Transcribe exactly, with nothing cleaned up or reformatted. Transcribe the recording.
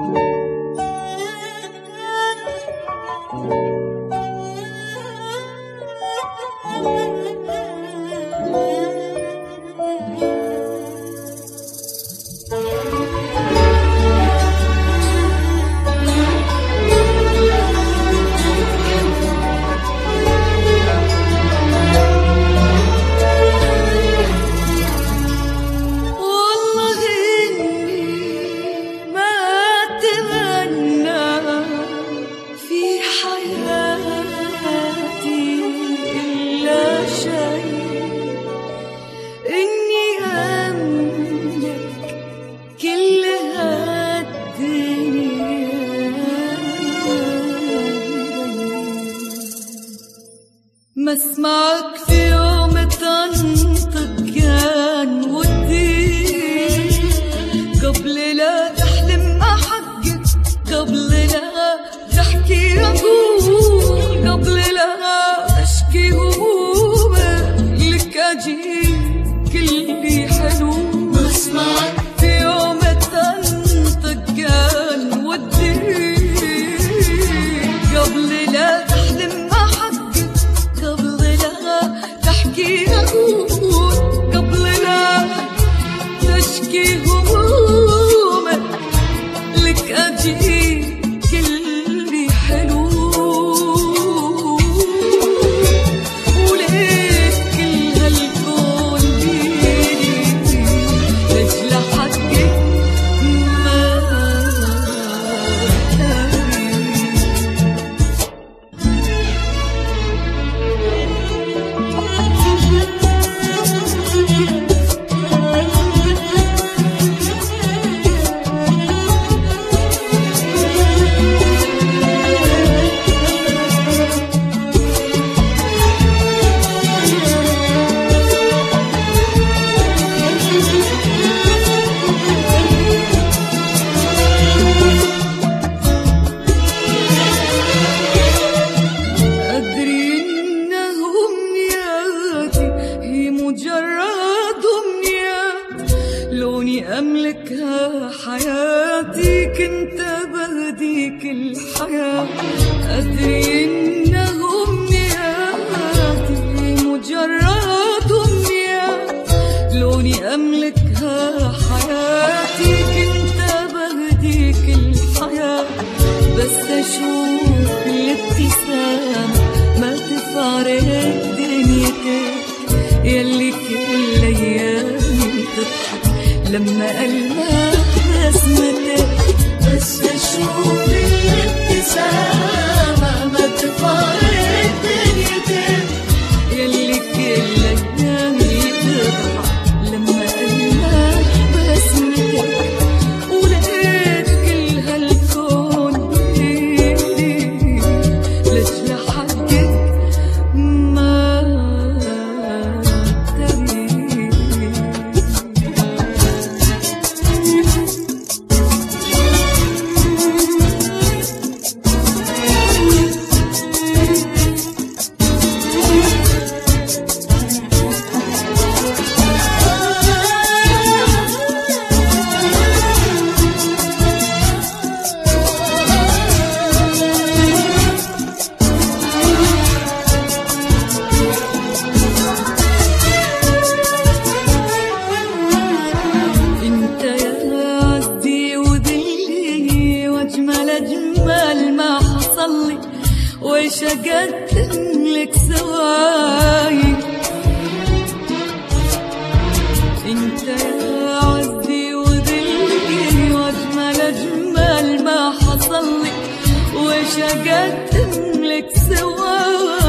مسمعك في يوم تنطق كان ودي، قبل لا تحلم أحقق، قبل لا تحكي أقول، قبل لا أشكي همومك لك أجيك اللي حلو. مسمعك في يوم تنطق كان ودي، قبل لا تحلم أقول، قبل لا تشكي همومك لك أجيك اللي حلو. وليك كل هالكون بيدي لأجل حقك ما مجرد أمنيات لوني أملكها حياتي، كنت بهديك الحياة. أدري إنه أمنياتي مجرد أمنيات لوني أملكها حياتي، كنت بهديك الحياة. بس أشوف الابتسامة ما تفارق دنيتك، يلي كل أيامي تضحك لما ألمح بسمتك. بس أشوف الابتسامة ما تفارق دنيتك، يلي كل أيامي تضحك لما ألمح بسمتك. ولقيت كل هالكون بإيدي لأجل حقك ما أجمل ما حصلي، ويش أقدم لك سواي. انت يا عزي وذلي واجمل أجمل ما حصلي، ويش أقدم لك سواي.